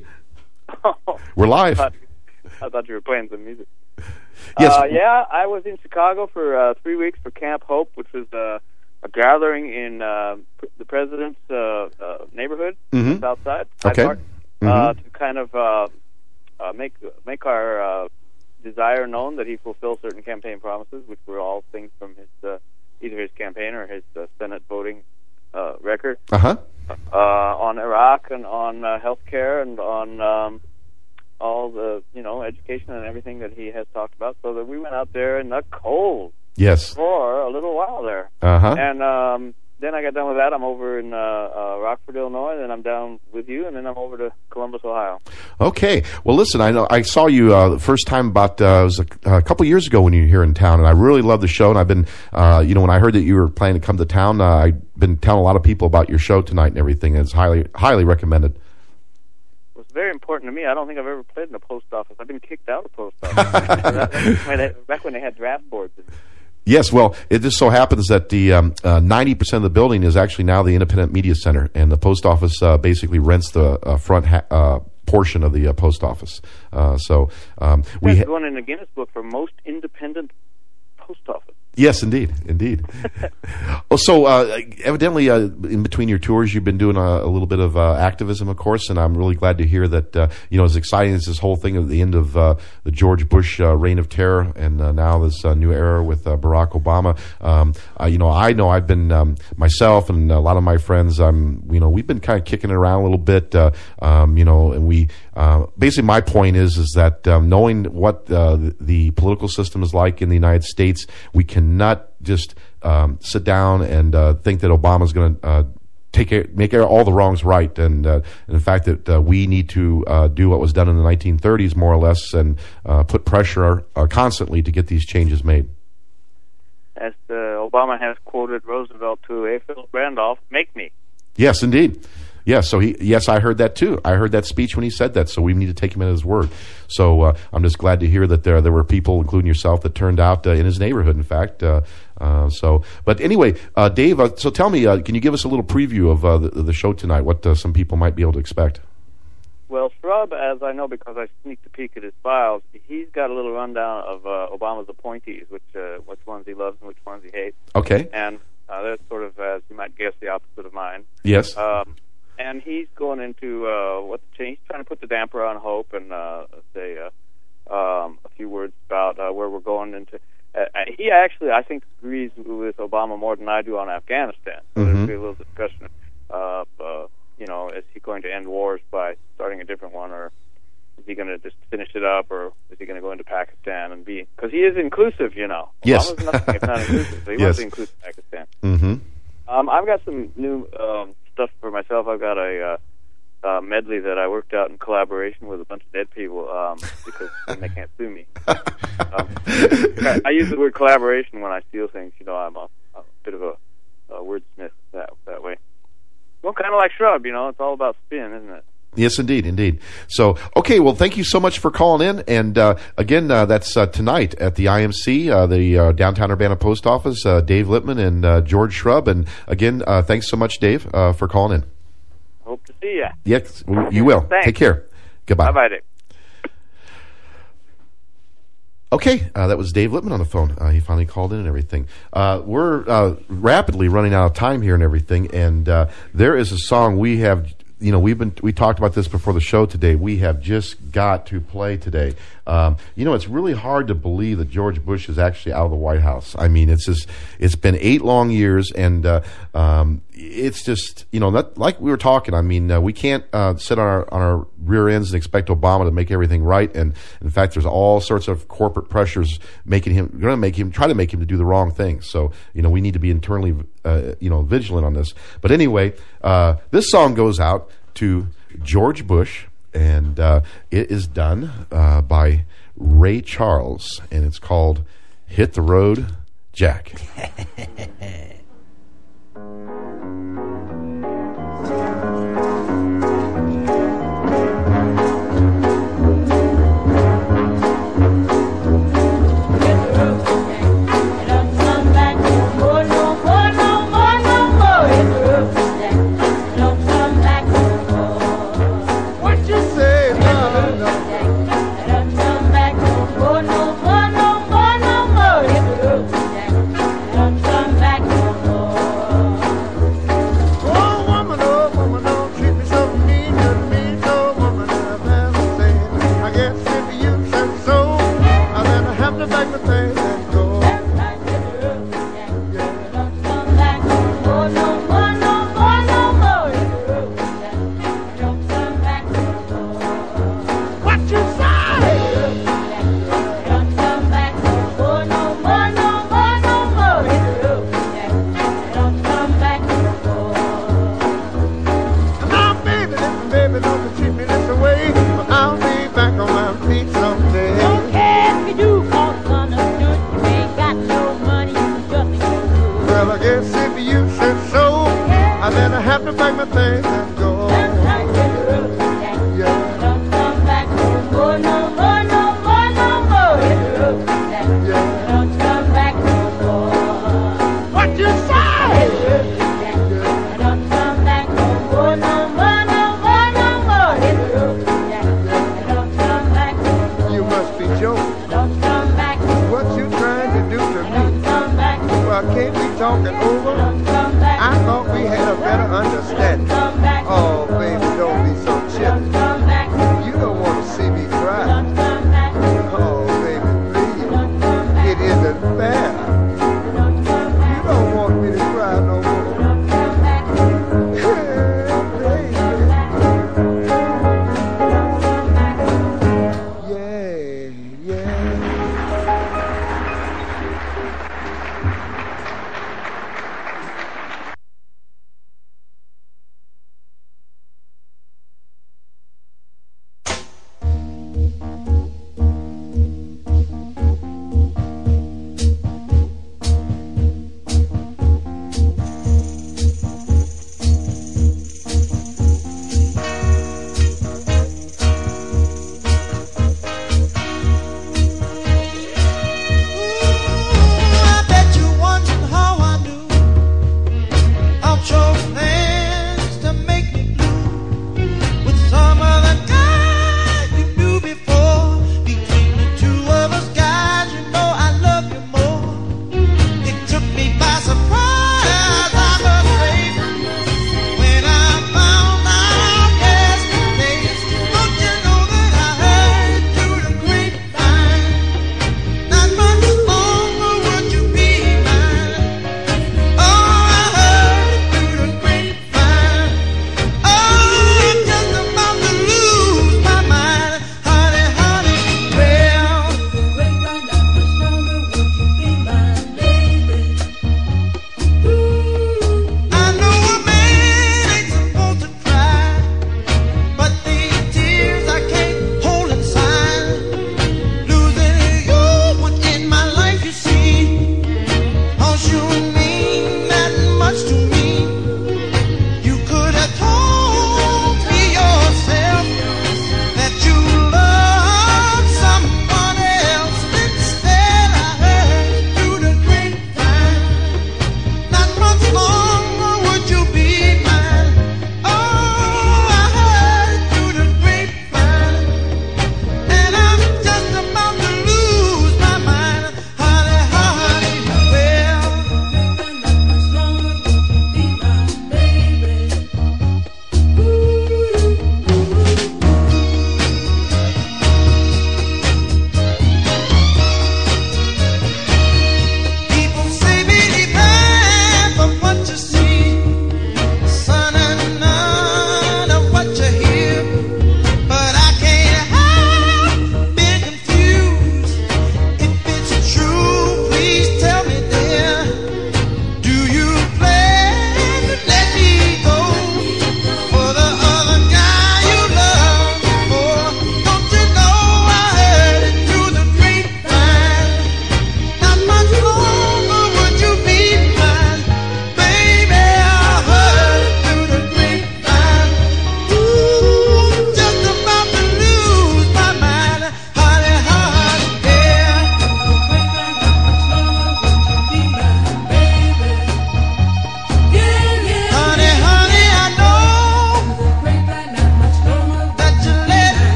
We're live. I thought, I thought you were playing some music. Yes. Uh, yeah, I was in Chicago for uh, three weeks for Camp Hope, which was uh, a gathering in uh, pr- the president's uh, uh, neighborhood, Mhm. South Side, Okay. Hyde Park, uh, Mhm. to kind of uh, uh, make make our uh, desire known that he fulfill certain campaign promises, which were all things from his uh, either his campaign or his uh, Senate voting uh, record Uh-huh. uh, on Iraq and on uh, health care and on um, all the, you know, education and everything that he has talked about. So that we went out there in the cold Yes. for a little while there. Uh-huh. And um, then I got done with that. I'm over in uh, uh, Rockford, Illinois. Then I'm down with you, and then I'm over to Columbus, Ohio. Okay. Well, listen, I know I saw you uh, the first time about uh, it was a, a couple years ago when you were here in town, and I really love the show. And I've been, uh, you know, when I heard that you were planning to come to town, uh, I've been telling a lot of people about your show tonight and everything. And it's highly, highly recommended. It was very important to me. I don't think I've ever played in a post office. I've been kicked out of post office back when they had draft boards. Yes, well, it just so happens that the um, uh, ninety percent of the building is actually now the Independent Media Center, and the post office uh, basically rents the uh, front ha- uh, portion of the uh, post office. Uh, so um, we That's ha- going in the Guinness Book for most independent post office. Yes, indeed, indeed. Well, so uh, evidently, uh, in between your tours, you've been doing a, a little bit of uh, activism, of course, and I'm really glad to hear that. Uh, you know, as exciting as this whole thing at the end of uh, the George Bush uh, reign of terror, and uh, now this uh, new era with uh, Barack Obama. Um, uh, you know, I know I've been um, myself and a lot of my friends. I'm, you know, we've been kind of kicking it around a little bit. Uh, um, you know, and we uh, basically my point is is that um, knowing what uh, the, the political system is like in the United States, we can cannot just um, sit down and uh, think that Obama's going to uh, take care, make all the wrongs right, and, uh, and the fact that uh, we need to uh, do what was done in the nineteen thirties, more or less, and uh, put pressure uh, constantly to get these changes made. As uh, Obama has quoted Roosevelt to A. Philip Randolph, "Make me." Yes, indeed. Yes, so he. Yes, I heard that too. I heard that speech when he said that. So we need to take him at his word. So uh, I'm just glad to hear that there there were people, including yourself, that turned out uh, in his neighborhood. In fact, uh, uh, so. But anyway, uh, Dave. Uh, so tell me, uh, can you give us a little preview of uh, the, the show tonight? What uh, some people might be able to expect? Well, Shrub, as I know because I sneaked a peek at his files, he's got a little rundown of uh, Obama's appointees, which uh, which ones he loves and which ones he hates. Okay. And uh, that's sort of, as you might guess, the opposite of mine. Yes. Um, and he's going into uh, what the change, he's trying to put the damper on hope and uh, say uh, um, a few words about uh, where we're going into. Uh, he actually, I think, agrees with Obama more than I do on Afghanistan. So Mm-hmm. there'll be a little discussion of, uh, you know, is he going to end wars by starting a different one, or is he going to just finish it up, or is he going to go into Pakistan and be, because he is inclusive, you know. Yes. Obama's nothing if not inclusive, so he Yes. wants to include Pakistan. Mm-hmm. Um, I've got some new um, stuff for myself. I've got a uh, uh, medley that I worked out in collaboration with a bunch of dead people um, because then they can't sue me. um, I, I use the word collaboration when I steal things. You know, I'm a, a bit of a, a wordsmith that that way. Well, kind of like Shrub, you know, it's all about spin, isn't it? Yes, indeed, indeed. So, okay, well, thank you so much for calling in. And uh, again, uh, that's uh, tonight at the I M C, uh, the uh, Downtown Urbana Post Office, uh, Dave Lippman and uh, George Shrub. And again, uh, thanks so much, Dave, uh, for calling in. Hope to see you. Yes, you will. Thanks. Take care. Goodbye. Bye-bye, Dave. Okay, uh, that was Dave Lippman on the phone. Uh, he finally called in and everything. Uh, we're uh, rapidly running out of time here and everything, and uh, there is a song we have. You know, we've been we talked about this before the show today. We have just got to play today. Um, you know, it's really hard to believe that George Bush is actually out of the White House. I mean, it's just it's been eight long years, and uh, um, it's just you know, that, like we were talking. I mean, uh, we can't uh, sit on our on our rear ends and expect Obama to make everything right. And in fact, there's all sorts of corporate pressures making him going to make him try to make him to do the wrong things. So you know, we need to be internally uh, you know vigilant on this. But anyway, uh, this song goes out to George Bush, and uh, it is done uh, by Ray Charles, and it's called "Hit the Road, Jack." Well, I guess if you said so, I then I have to pack my